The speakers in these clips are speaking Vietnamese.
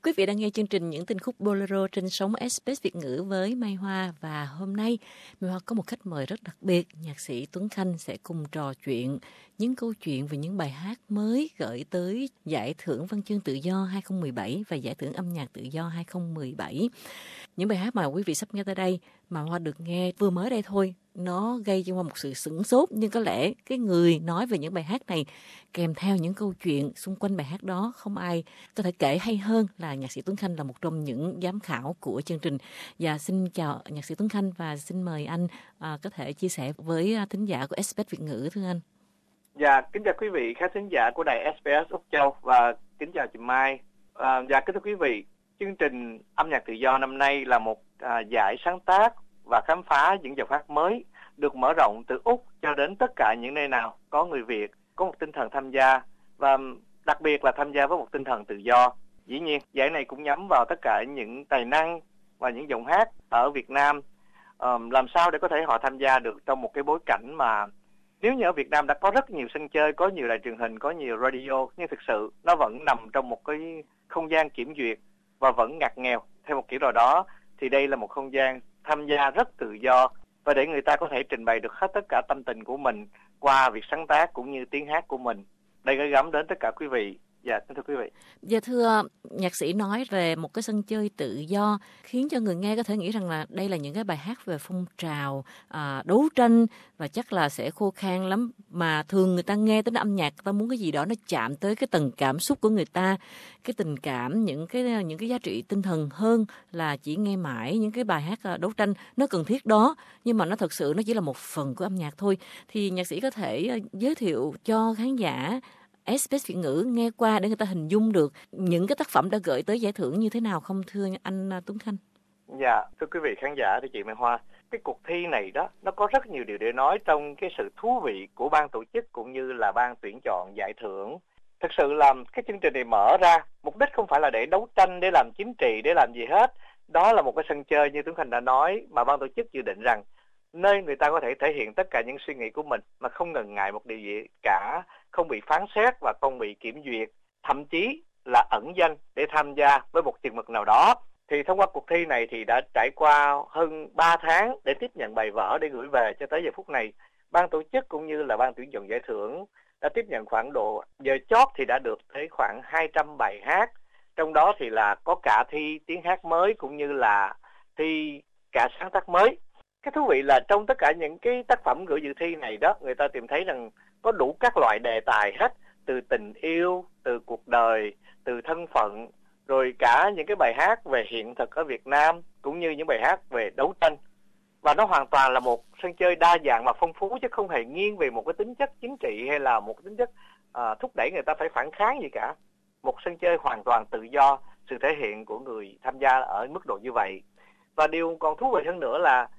Quý vị đang nghe chương trình Những Tin Khúc Bolero trên sóng SBS Việt ngữ với Mai Hoa. Và hôm nay Mai Hoa có một khách mời rất đặc biệt. Nhạc sĩ Tuấn Khanh sẽ cùng trò chuyện những câu chuyện về những bài hát mới gửi tới Giải thưởng Văn chương Tự do 2017 và Giải thưởng Âm nhạc Tự do 2017. Những bài hát mà quý vị sắp nghe tới đây mà Hoa được nghe vừa mới đây thôi, nó gây cho Hoa một sự sửng sốt, nhưng có lẽ cái người nói về những bài hát này kèm theo những câu chuyện xung quanh bài hát đó không ai có thể kể hay hơn là nhạc sĩ Tuấn Khanh, là một trong những giám khảo của chương trình. Và xin chào nhạc sĩ Tuấn Khanh và xin mời anh có thể chia sẻ với thính giả của SBS Việt ngữ, thưa anh. Dạ, kính chào quý vị khán thính giả của đài SBS Úc Châu và kính chào chị Mai. Dạ, kính thưa quý vị, chương trình Âm nhạc Tự do năm nay là một giải sáng tác và khám phá những dòng hát mới được mở rộng từ Úc cho đến tất cả những nơi nào có người Việt, có một tinh thần tham gia và đặc biệt là tham gia với một tinh thần tự do. Dĩ nhiên, giải này cũng nhắm vào tất cả những tài năng và những giọng hát ở Việt Nam, làm sao để có thể họ tham gia được trong một cái bối cảnh mà nếu như ở Việt Nam đã có rất nhiều sân chơi, có nhiều đài truyền hình, có nhiều radio, nhưng thực sự nó vẫn nằm trong một cái không gian kiểm duyệt và vẫn ngặt nghèo theo một kiểu nào đó, thì đây là một không gian tham gia rất tự do và để người ta có thể trình bày được hết tất cả tâm tình của mình qua việc sáng tác cũng như tiếng hát của mình. Đây gửi gắm đến tất cả quý vị. Dạ, thưa quý vị. Dạ, thưa nhạc sĩ, nói về một cái sân chơi tự do khiến cho người nghe có thể nghĩ rằng là đây là những cái bài hát về phong trào đấu tranh và chắc là sẽ khô khan lắm, mà thường người ta nghe tới âm nhạc, người ta muốn cái gì đó nó chạm tới cái tầng cảm xúc của người ta, cái tình cảm, những cái giá trị tinh thần hơn là chỉ nghe mãi những cái bài hát đấu tranh. Nó cần thiết đó, nhưng mà nó thực sự nó chỉ là một phần của âm nhạc thôi. Thì nhạc sĩ có thể giới thiệu cho khán giả SBS Việt ngữ nghe qua để người ta hình dung được những cái tác phẩm đã gửi tới giải thưởng như thế nào không, thưa anh Tuấn Khanh? Dạ, thưa quý vị khán giả, thưa chị Mai Hoa, cái cuộc thi này đó, nó có rất nhiều điều để nói trong cái sự thú vị của ban tổ chức cũng như là ban tuyển chọn giải thưởng. Thực sự là cái chương trình này mở ra, mục đích không phải là để đấu tranh, để làm chính trị, để làm gì hết. Đó là một cái sân chơi như Tuấn Khanh đã nói, mà ban tổ chức dự định rằng nơi người ta có thể thể hiện tất cả những suy nghĩ của mình mà không ngần ngại một điều gì cả, không bị phán xét và không bị kiểm duyệt, thậm chí là ẩn danh để tham gia với một chừng mực nào đó. Thì thông qua cuộc thi này thì đã trải qua hơn 3 tháng để tiếp nhận bài vở để gửi về cho tới giờ phút này. Ban tổ chức cũng như là ban tuyển chọn giải thưởng đã tiếp nhận khoảng độ, giờ chót thì đã được tới khoảng 200 bài hát. Trong đó thì là có cả thi tiếng hát mới cũng như là thi cả sáng tác mới. Cái thú vị là trong tất cả những cái tác phẩm gửi dự thi này đó, người ta tìm thấy rằng có đủ các loại đề tài hết, từ tình yêu, từ cuộc đời, từ thân phận, rồi cả những cái bài hát về hiện thực ở Việt Nam cũng như những bài hát về đấu tranh. Và nó hoàn toàn là một sân chơi đa dạng và phong phú, chứ không hề nghiêng về một cái tính chất chính trị hay là một cái tính chất thúc đẩy người ta phải phản kháng gì cả. Một sân chơi hoàn toàn tự do, sự thể hiện của người tham gia ở mức độ như vậy. Và điều còn thú vị hơn nữa là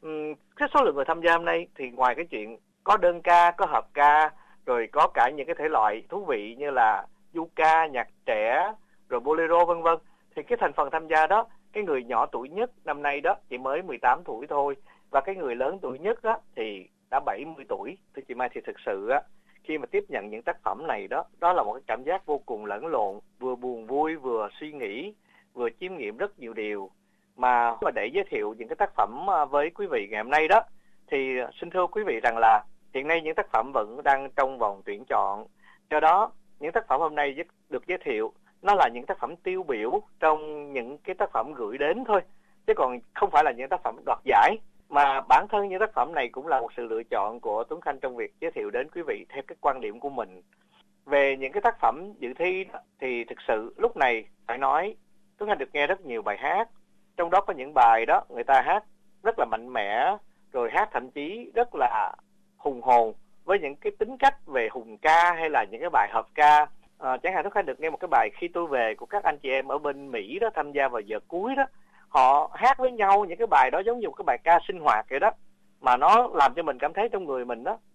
cái số lượng người tham gia hôm nay thì ngoài cái chuyện có đơn ca, có hợp ca, rồi có cả những cái thể loại thú vị như là du ca, nhạc trẻ, rồi bolero vân vân, thì cái thành phần tham gia đó, cái người nhỏ tuổi nhất năm nay đó chỉ mới 18 tuổi thôi, và cái người lớn tuổi nhất đó thì đã 70 tuổi. Thưa chị Mai, thì thực sự á, khi mà tiếp nhận những tác phẩm này đó, đó là một cái cảm giác vô cùng lẫn lộn, vừa buồn vui, vừa suy nghĩ, vừa chiêm nghiệm rất nhiều điều. Mà để giới thiệu những cái tác phẩm với quý vị ngày hôm nay đó, thì xin thưa quý vị rằng là hiện nay những tác phẩm vẫn đang trong vòng tuyển chọn. Do đó, những tác phẩm hôm nay được giới thiệu nó là những tác phẩm tiêu biểu trong những cái tác phẩm gửi đến thôi, chứ còn không phải là những tác phẩm đoạt giải. Mà bản thân những tác phẩm này cũng là một sự lựa chọn của Tuấn Khanh trong việc giới thiệu đến quý vị theo cái quan điểm của mình. Về những cái tác phẩm dự thi thì thực sự lúc này phải nói Tuấn Khanh được nghe rất nhiều bài hát. Trong đó có những bài đó người ta hát rất là mạnh mẽ, rồi hát thậm chí rất là hùng hồn với những cái tính cách về hùng ca hay là những cái bài hợp ca. Chẳng hạn Tuấn Khanh được nghe một cái bài Khi Tôi Về của các anh chị em ở bên Mỹ đó, tham gia vào giờ cuối đó. Họ hát với nhau những cái bài đó giống như một cái bài ca sinh hoạt vậy đó, mà nó làm cho mình cảm thấy trong người mình đó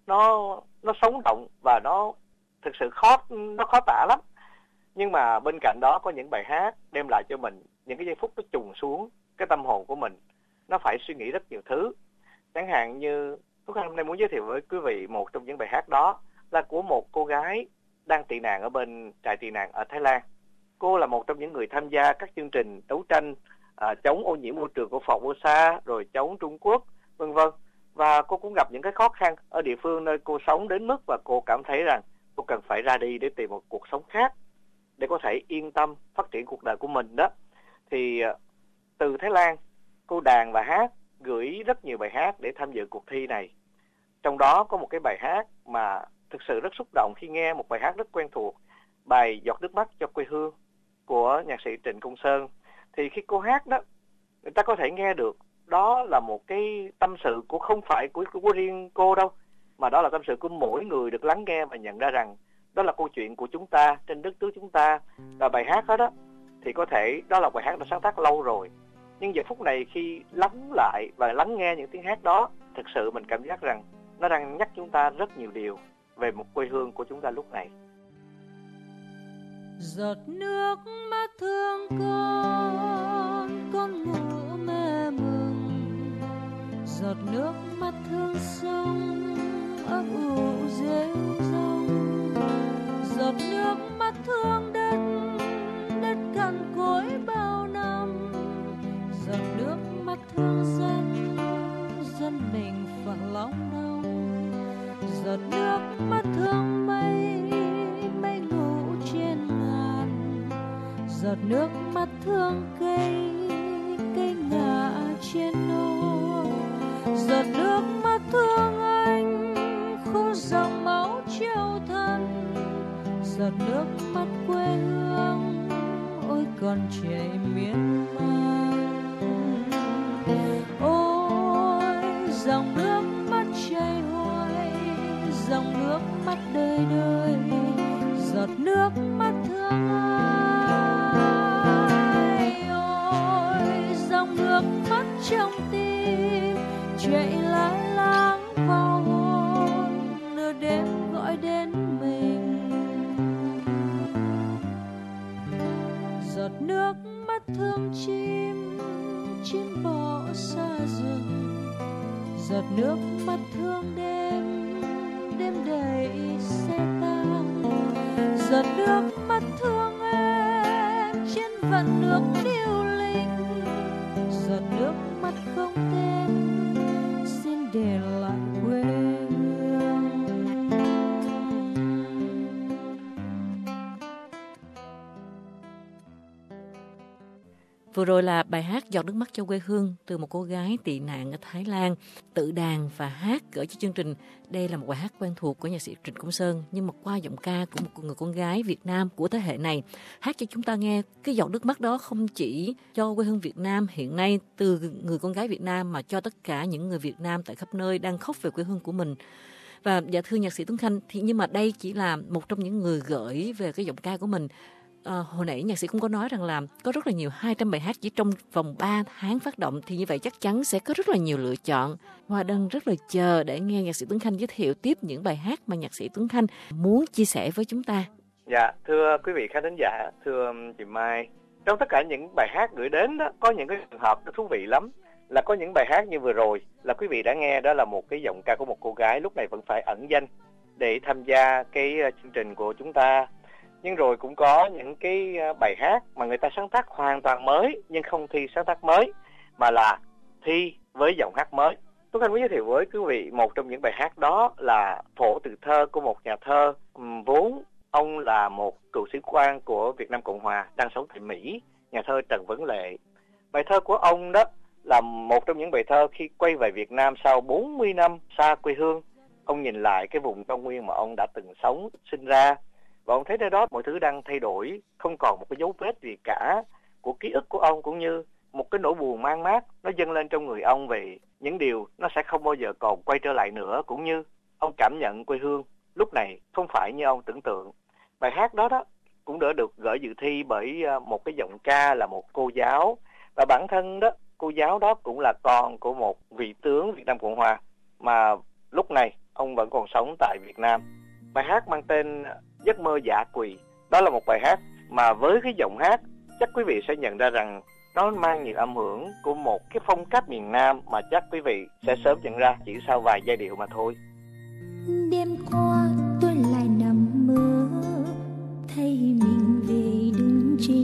nó sống động và nó thực sự khó tả lắm. Nhưng mà bên cạnh đó có những bài hát đem lại cho mình những cái giây phút nó trùng xuống cái tâm hồn của mình, nó phải suy nghĩ rất nhiều thứ. Chẳng hạn như Tuấn Khanh hôm nay muốn giới thiệu với quý vị một trong những bài hát đó là của một cô gái đang tị nạn ở bên trại tị nạn ở Thái Lan. Cô là một trong những người tham gia các chương trình đấu tranh chống ô nhiễm môi trường của Formosa, rồi chống Trung Quốc, vân vân. Và cô cũng gặp những cái khó khăn ở địa phương nơi cô sống đến mức và cô cảm thấy rằng cô cần phải ra đi để tìm một cuộc sống khác để có thể yên tâm phát triển cuộc đời của mình đó. Thì từ Thái Lan, cô đàn và hát, gửi rất nhiều bài hát để tham dự cuộc thi này. Trong đó có một cái bài hát mà thực sự rất xúc động khi nghe, một bài hát rất quen thuộc, bài Giọt nước mắt cho quê hương của nhạc sĩ Trịnh Công Sơn. Thì khi cô hát đó, người ta có thể nghe được đó là một cái tâm sự của không phải của riêng cô đâu, mà đó là tâm sự của mỗi người được lắng nghe và nhận ra rằng đó là câu chuyện của chúng ta trên đất nước chúng ta. Và bài hát đó thì có thể đó là bài hát đã sáng tác lâu rồi, nhưng giờ phút này khi lắng lại và lắng nghe những tiếng hát đó, thực sự mình cảm giác rằng nó đang nhắc chúng ta rất nhiều điều về một quê hương của chúng ta lúc này. Giọt nước mắt thương con ngủ mê mừng. Giọt nước mắt thương sông ấp ủ rêu rong. Giọt nước mắt thương đất cằn cỗi bao năm. Giọt nước mắt thương dân mình phận lòng đau. Giọt nước mắt thương mây ngủ trên ngàn. Giọt nước mắt thương cây ngã trên nô. Giọt nước mắt thương anh khô dòng máu treo thân. Giọt nước mắt quê hương ôi còn chảy miên man. Ôi dòng nước mắt chảy hoài, dòng nước mắt đời đời. Giọt nước mắt thương ai. Ôi dòng nước mắt trong tim chảy lai láng vào hồn, nửa đêm gọi đến mình. Giọt nước mắt thương chim bỏ xa rừng. Giọt nước mắt thương đêm đầy xe tang. Giọt nước mắt thương em trên vạn nước điêu linh. Giọt nước mắt không tên xin để lại quê hương. Vừa rồi là bài hát Giọt nước mắt cho quê hương từ một cô gái tị nạn ở Thái Lan, tự đàn và hát gửi cho chương trình. Đây là một bài hát quen thuộc của nhạc sĩ Trịnh Công Sơn, nhưng mà qua giọng ca của một người con gái Việt Nam của thế hệ này, hát cho chúng ta nghe cái giọt nước mắt đó không chỉ cho quê hương Việt Nam hiện nay từ người con gái Việt Nam, mà cho tất cả những người Việt Nam tại khắp nơi đang khóc về quê hương của mình. Và dạ thưa nhạc sĩ Tuấn Khanh, thì nhưng mà đây chỉ là một trong những người gửi về cái giọng ca của mình. Hồi nãy nhạc sĩ cũng có nói rằng là có rất là nhiều 200 bài hát chỉ trong vòng 3 tháng phát động, thì như vậy chắc chắn sẽ có rất là nhiều lựa chọn. Hoa đang rất là chờ để nghe nhạc sĩ Tuấn Khanh giới thiệu tiếp những bài hát mà nhạc sĩ Tuấn Khanh muốn chia sẻ với chúng ta. Dạ, thưa quý vị khán thính giả, thưa chị Mai, trong tất cả những bài hát gửi đến đó, có những cái trường hợp nó thú vị lắm. Là có những bài hát như vừa rồi là quý vị đã nghe, đó là một cái giọng ca của một cô gái lúc này vẫn phải ẩn danh để tham gia cái chương trình của chúng ta. Nhưng rồi cũng có những cái bài hát mà người ta sáng tác hoàn toàn mới, nhưng không thi sáng tác mới, mà là thi với giọng hát mới. Tôi muốn giới thiệu với quý vị một trong những bài hát đó là Phổ Từ Thơ của một nhà thơ, vốn ông là một cựu sĩ quan của Việt Nam Cộng Hòa đang sống tại Mỹ, nhà thơ Trần Vấn Lệ. Bài thơ của ông đó là một trong những bài thơ khi quay về Việt Nam sau 40 năm xa quê hương. Ông nhìn lại cái vùng cao nguyên mà ông đã từng sống, sinh ra, và ông thấy nơi đó mọi thứ đang thay đổi, không còn một cái dấu vết gì cả của ký ức của ông, cũng như một cái nỗi buồn man mác nó dâng lên trong người ông về những điều nó sẽ không bao giờ còn quay trở lại nữa, cũng như ông cảm nhận quê hương lúc này không phải như ông tưởng tượng. Bài hát đó cũng đã được gửi dự thi bởi một cái giọng ca là một cô giáo, và bản thân đó cô giáo đó cũng là con của một vị tướng Việt Nam Cộng Hòa mà lúc này ông vẫn còn sống tại Việt Nam. Bài hát mang tên Giấc mơ dã quỳ. Đó là một bài hát mà với cái giọng hát chắc quý vị sẽ nhận ra rằng nó mang nhiều âm hưởng của một cái phong cách miền Nam mà chắc quý vị sẽ sớm nhận ra chỉ sau vài giai điệu mà thôi. Đêm qua tôi lại nằm mơ, thấy mình về đứng trên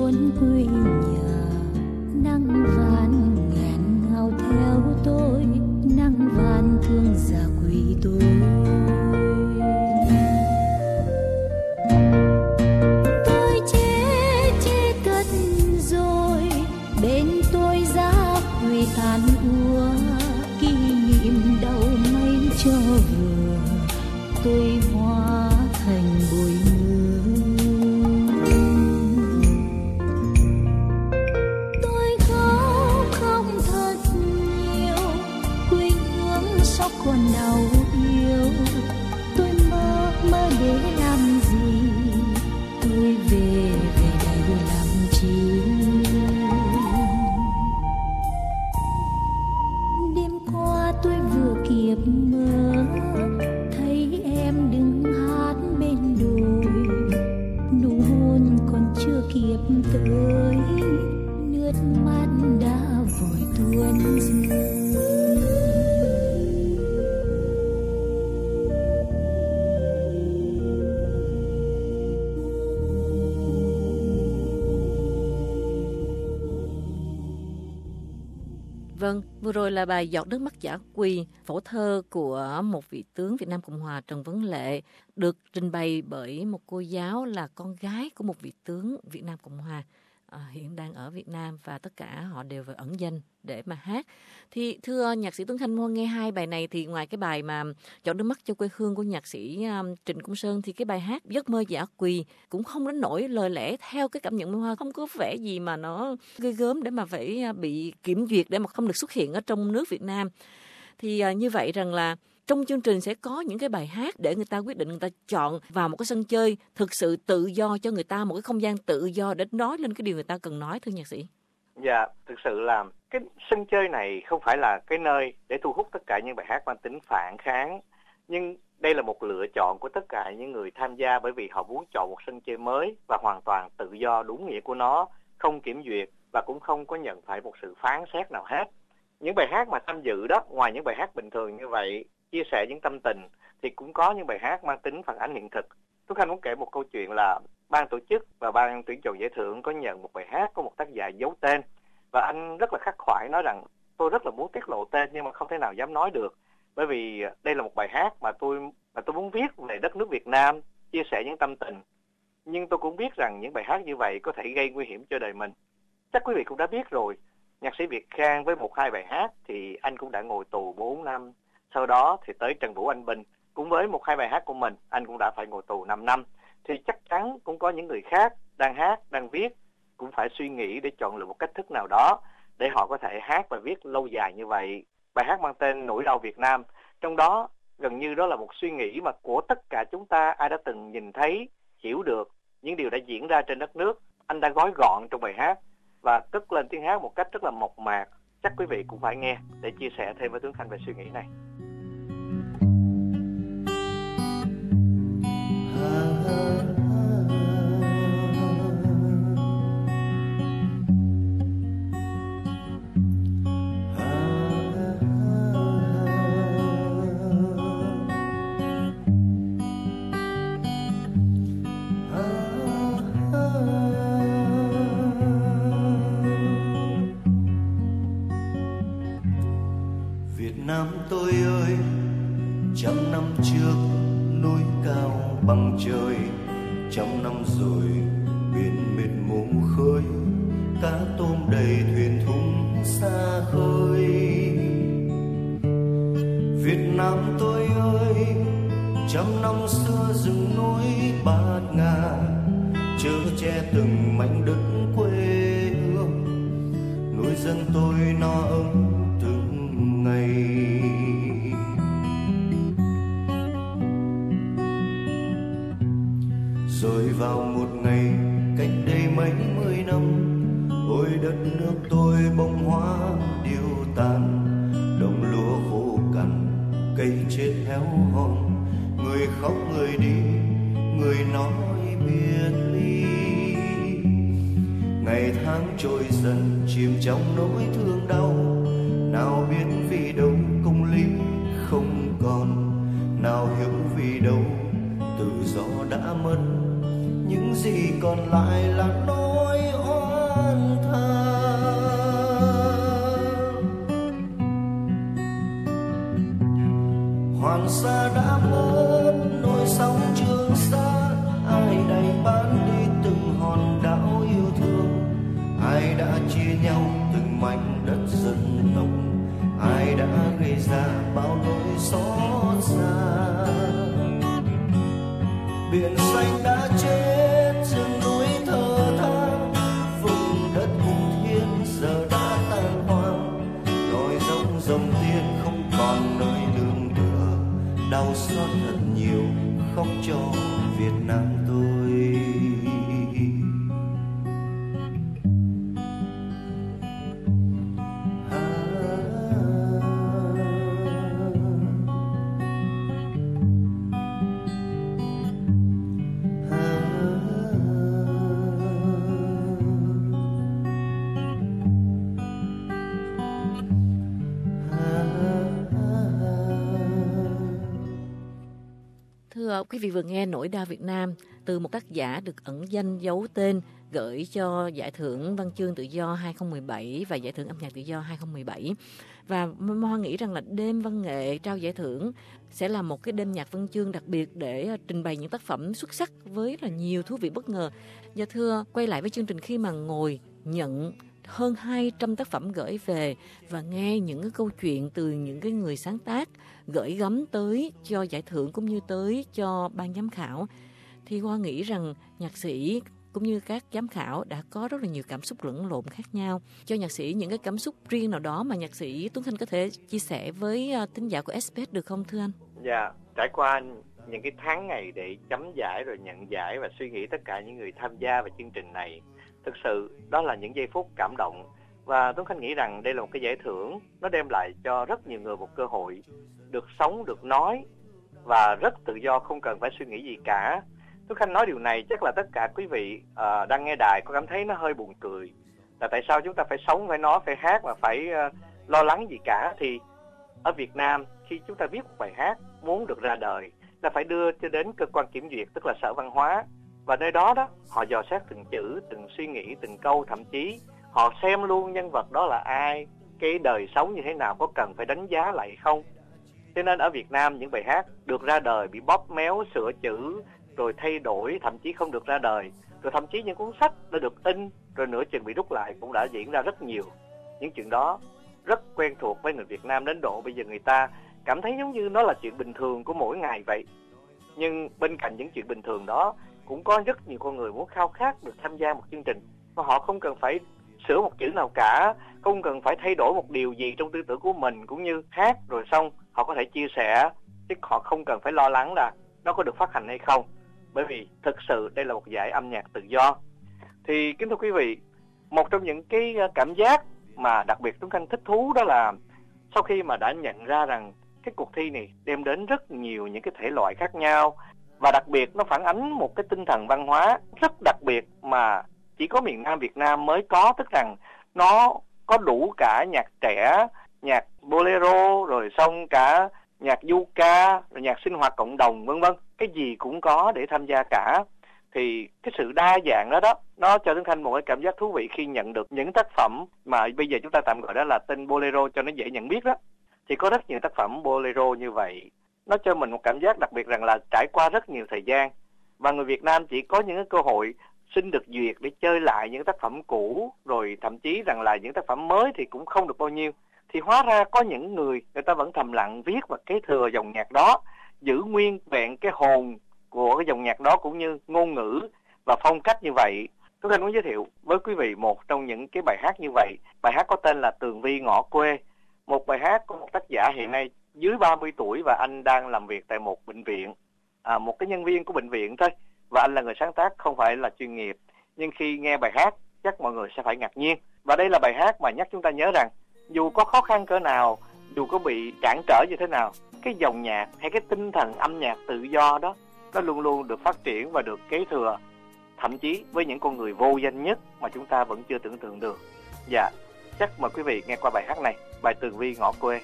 chốn quê nhà. Nắng vạn nghẹn ngào theo tôi, nắng vạn thương già quỷ tôi. Tôi chết cất rồi, bên tôi giá quỷ tàn úa. Kỷ niệm đau mấy cho vừa, tôi hóa thành bụi mưa. Tôi khóc thật nhiều, quê hương sao còn nào yêu. Tôi mơ để làm gì, tôi về đây làm chi. Đêm qua tôi vừa kịp mơ, thấy em đứng hát bên đồi. Nụ hôn còn chưa kịp tới, nước mắt đã vội tuôn rơi. Vâng, vừa rồi là bài Giọt nước mắt dã quỳ, phổ thơ của một vị tướng Việt Nam Cộng Hòa Trần Vấn Lệ, được trình bày bởi một cô giáo là con gái của một vị tướng Việt Nam Cộng Hòa hiện đang ở Việt Nam, và tất cả họ đều phải ẩn danh để mà hát. Thì thưa nhạc sĩ Tuấn Khanh, nghe hai bài này thì ngoài cái bài mà Giọt nước mắt cho quê hương của nhạc sĩ Trịnh Công Sơn, thì cái bài hát Giấc mơ dã quỳ cũng không đến nỗi lời lẽ theo cái cảm nhận Mai Hoa, không có vẻ gì mà nó ghê gớm để mà phải bị kiểm duyệt để mà không được xuất hiện ở trong nước Việt Nam. Thì như vậy rằng là trong chương trình sẽ có những cái bài hát để người ta quyết định, người ta chọn vào một cái sân chơi thực sự tự do cho người ta, một cái không gian tự do để nói lên cái điều người ta cần nói, thưa nhạc sĩ. Dạ, thực sự là cái sân chơi này không phải là cái nơi để thu hút tất cả những bài hát mang tính phản kháng, nhưng đây là một lựa chọn của tất cả những người tham gia, bởi vì họ muốn chọn một sân chơi mới và hoàn toàn tự do đúng nghĩa của nó, không kiểm duyệt và cũng không có nhận phải một sự phán xét nào hết. Những bài hát mà tham dự đó, ngoài những bài hát bình thường như vậy, chia sẻ những tâm tình, thì cũng có những bài hát mang tính phản ánh hiện thực. Tuấn Khanh muốn kể một câu chuyện là ban tổ chức và ban tuyển chọn giải thưởng có nhận một bài hát có một tác giả giấu tên, và anh rất là khắc khoải nói rằng tôi rất là muốn tiết lộ tên nhưng mà không thể nào dám nói được, bởi vì đây là một bài hát mà tôi muốn viết về đất nước Việt Nam, chia sẻ những tâm tình, nhưng tôi cũng biết rằng những bài hát như vậy có thể gây nguy hiểm cho đời mình. Chắc quý vị cũng đã biết rồi, nhạc sĩ Việt Khang với 1-2 bài hát thì anh cũng đã ngồi tù 4 năm. Sau đó thì tới Trần Vũ Anh Bình, cũng với 1-2 bài hát của mình, anh cũng đã phải ngồi tù 5 năm. Thì chắc chắn cũng có những người khác đang hát, đang viết, cũng phải suy nghĩ để chọn lựa một cách thức nào đó để họ có thể hát và viết lâu dài như vậy. Bài hát mang tên Nỗi đau Việt Nam, trong đó gần như đó là một suy nghĩ mà của tất cả chúng ta, ai đã từng nhìn thấy, hiểu được những điều đã diễn ra trên đất nước. Anh đã gói gọn trong bài hát và cất lên tiếng hát một cách rất là mộc mạc. Chắc quý vị cũng phải nghe để chia sẻ thêm với Tuấn Khanh về suy nghĩ này. Việt Nam tôi ơi, 100 năm trước núi cao bằng trời, 100 năm rồi biển mịt mù khơi, cá tôm đầy thuyền thúng xa khơi. Việt Nam tôi ơi, 100 năm xưa rừng núi bát ngàn, chở che từng mảnh đất quê hương, nuôi dân tôi no ấm từng ngày. Rồi vào một ngày cách đây mấy mươi năm, ôi đất nước tôi bông hoa điêu tàn, đồng lúa khô cằn, cây chết héo hon, người khóc người đi, người nói biệt ly. Ngày tháng trôi dần chìm trong nỗi thương đau, nào biết vì đâu công lý không còn, nào hiểu vì đâu tự do đã mất, những gì còn lại là nỗi thưa quý vị vừa nghe Nỗi đau Việt Nam từ một tác giả được ẩn danh giấu tên gửi cho Giải thưởng Văn chương Tự do 2017 và Giải thưởng Âm nhạc Tự do 2017. Và Hoa nghĩ rằng là đêm văn nghệ trao giải thưởng sẽ là một cái đêm nhạc văn chương đặc biệt để trình bày những tác phẩm xuất sắc với là nhiều thú vị bất ngờ. Và thưa, quay lại với chương trình khi mà ngồi nhận hơn 200 tác phẩm gửi về và nghe những cái câu chuyện từ những cái người sáng tác gửi gắm tới cho giải thưởng cũng như tới cho ban giám khảo, thì Hoa nghĩ rằng nhạc sĩ cũng như các giám khảo đã có rất là nhiều cảm xúc lẫn lộn khác nhau. Cho nhạc sĩ những cái cảm xúc riêng nào đó mà nhạc sĩ Tuấn Khanh có thể chia sẻ với thính giả của SBS được không thưa anh? Dạ, trải qua những cái tháng ngày để chấm giải rồi nhận giải và suy nghĩ tất cả những người tham gia vào chương trình này, thực sự đó là những giây phút cảm động. Và Tuấn Khanh nghĩ rằng đây là một cái giải thưởng, nó đem lại cho rất nhiều người một cơ hội được sống, được nói và rất tự do, không cần phải suy nghĩ gì cả. Tuấn Khanh nói điều này chắc là tất cả quý vị đang nghe đài có cảm thấy nó hơi buồn cười. Là tại sao chúng ta phải sống, phải nói, phải hát và phải lo lắng gì cả. Thì ở Việt Nam khi chúng ta viết một bài hát muốn được ra đời là phải đưa cho đến cơ quan kiểm duyệt, tức là Sở Văn hóa. Và nơi đó họ dò xét từng chữ, từng suy nghĩ, từng câu, thậm chí họ xem luôn nhân vật đó là ai, cái đời sống như thế nào, có cần phải đánh giá lại không. Cho nên ở Việt Nam những bài hát được ra đời bị bóp méo, sửa chữ, rồi thay đổi, thậm chí không được ra đời. Rồi thậm chí những cuốn sách đã được in, rồi nửa chừng bị rút lại cũng đã diễn ra rất nhiều. Những chuyện đó rất quen thuộc với người Việt Nam đến độ bây giờ người ta cảm thấy giống như nó là chuyện bình thường của mỗi ngày vậy. Nhưng bên cạnh những chuyện bình thường đó cũng có rất nhiều con người muốn khao khát được tham gia một chương trình. Và họ không cần phải sửa một chữ nào cả, không cần phải thay đổi một điều gì trong tư tưởng của mình, cũng như hát rồi xong họ có thể chia sẻ, chứ họ không cần phải lo lắng là nó có được phát hành hay không. Bởi vì thực sự đây là một giải âm nhạc tự do. Thì kính thưa quý vị, một trong những cái cảm giác mà đặc biệt Tuấn Khanh thích thú đó là sau khi mà đã nhận ra rằng cái cuộc thi này đem đến rất nhiều những cái thể loại khác nhau, và đặc biệt nó phản ánh một cái tinh thần văn hóa rất đặc biệt mà chỉ có miền Nam Việt Nam mới có, tức rằng nó có đủ cả nhạc trẻ, nhạc bolero, rồi xong cả nhạc du ca, rồi nhạc sinh hoạt cộng đồng, vân vân, cái gì cũng có để tham gia cả. Thì cái sự đa dạng đó nó cho Tuấn Khanh một cái cảm giác thú vị khi nhận được những tác phẩm mà bây giờ chúng ta tạm gọi đó là tên bolero cho nó dễ nhận biết đó. Thì có rất nhiều tác phẩm bolero như vậy, nó cho mình một cảm giác đặc biệt rằng là trải qua rất nhiều thời gian và người Việt Nam chỉ có những cái cơ hội xin được duyệt để chơi lại những tác phẩm cũ, rồi thậm chí rằng là những tác phẩm mới thì cũng không được bao nhiêu. Thì hóa ra có những người ta vẫn thầm lặng viết và kế thừa dòng nhạc đó, giữ nguyên vẹn cái hồn của cái dòng nhạc đó cũng như ngôn ngữ và phong cách như vậy. Tôi muốn giới thiệu với quý vị một trong những cái bài hát như vậy. Bài hát có tên là Tường Vi Ngõ Quê. Một bài hát của một tác giả hiện nay dưới 30 tuổi và anh đang làm việc tại một bệnh viện, một cái nhân viên của bệnh viện thôi. Và anh là người sáng tác, không phải là chuyên nghiệp. Nhưng khi nghe bài hát chắc mọi người sẽ phải ngạc nhiên. Và đây là bài hát mà nhắc chúng ta nhớ rằng dù có khó khăn cỡ nào, dù có bị cản trở như thế nào, cái dòng nhạc hay cái tinh thần âm nhạc tự do đó nó luôn luôn được phát triển và được kế thừa, thậm chí với những con người vô danh nhất mà chúng ta vẫn chưa tưởng tượng được. Dạ, chắc mời quý vị nghe qua bài hát này, bài Tường Vi Ngõ Quê.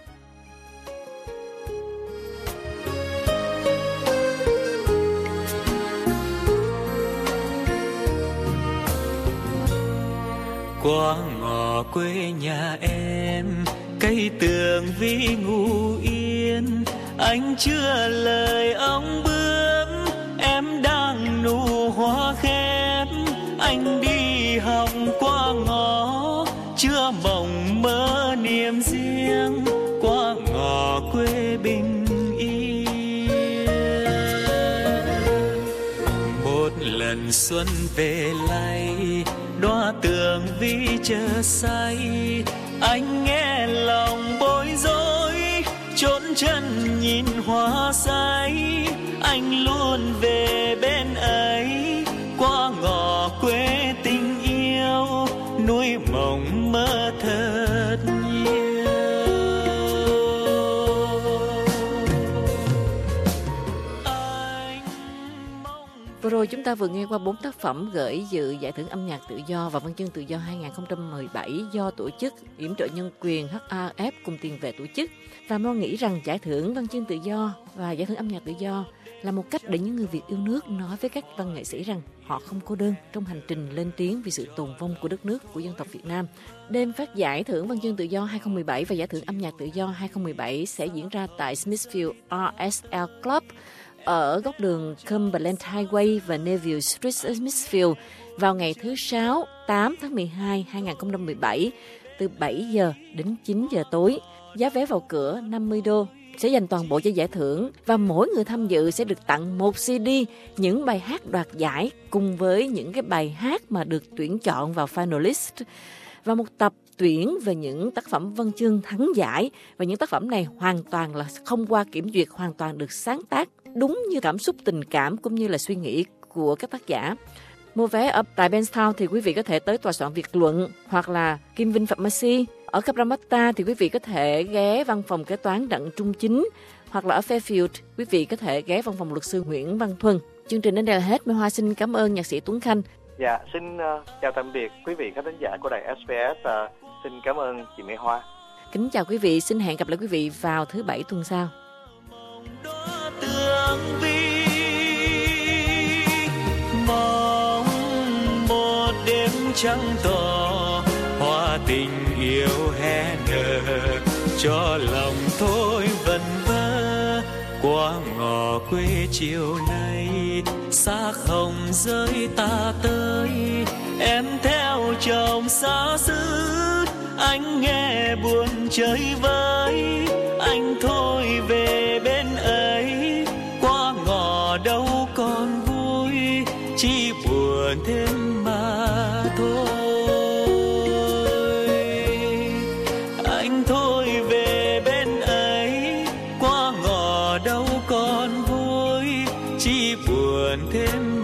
Qua ngõ quê nhà em, cây tường vi ngủ yên, anh chưa lời ông bướm, em đang nụ hoa khép. Anh đi học qua ngõ, chưa mộng mơ niềm riêng, qua ngõ quê bình yên. Một lần xuân về lay, đóa tường vi chờ say, anh nghe lòng bối rối, chốn chân nhìn hoa say. Anh luôn về bên ấy, qua ngõ quê tình yêu, nuôi mộng mơ thật nhiều. Vừa rồi chúng ta vừa nghe qua 4 tác phẩm gửi dự Giải thưởng Âm nhạc Tự do và Văn chương Tự do 2017 do tổ chức Yểm trợ Nhân quyền HRF cùng tiền vệ tổ chức. Và Mo nghĩ rằng Giải thưởng Văn chương Tự do và Giải thưởng Âm nhạc Tự do là một cách để những người Việt yêu nước nói với các văn nghệ sĩ rằng họ không cô đơn trong hành trình lên tiếng vì sự tồn vong của đất nước, của dân tộc Việt Nam. Đêm phát giải thưởng Văn chương tự do 2017 và giải thưởng âm nhạc tự do 2017 sẽ diễn ra tại Smithfield RSL Club ở góc đường Cumberland Highway và Neville Street ở Smithfield vào ngày thứ Sáu 8 tháng 12 2017 từ 7 giờ đến 9 giờ tối. Giá vé vào cửa $50 sẽ dành toàn bộ cho giải thưởng và mỗi người tham dự sẽ được tặng một CD những bài hát đoạt giải cùng với những cái bài hát mà được tuyển chọn vào finalist và một tập tuyển về những tác phẩm văn chương thắng giải, và những tác phẩm này hoàn toàn là không qua kiểm duyệt, hoàn toàn được sáng tác đúng như cảm xúc tình cảm cũng như là suy nghĩ của các tác giả. Mua vé ở tại Benstown thì quý vị có thể tới tòa soạn Việt Luận hoặc là Kim Vinh Pharmacy. Ở Cabramatta thì quý vị có thể ghé văn phòng kế toán Đặng Trung Chính, hoặc là ở Fairfield quý vị có thể ghé văn phòng luật sư Nguyễn Văn Thuần. Chương trình đến đây là hết. Mai Hoa xin cảm ơn nhạc sĩ Tuấn Khanh. Dạ, xin chào tạm biệt quý vị khán thính giả của đài SBS. Xin cảm ơn chị Mai Hoa. Kính chào quý vị, xin hẹn gặp lại quý vị vào thứ Bảy tuần sau. Mong một đêm trăng tỏ, hoa tình yêu hé nở, cho lòng thôi vần vơ qua ngõ quê chiều nay. Xa không rơi ta tới, em theo chồng xa xứ, anh nghe buồn chơi với anh thôi về bên ấy. Qua ngõ đâu còn vui, chỉ buồn thêm mà thôi. Anh thôi về bên ấy, qua ngõ đâu còn vui, chỉ buồn thêm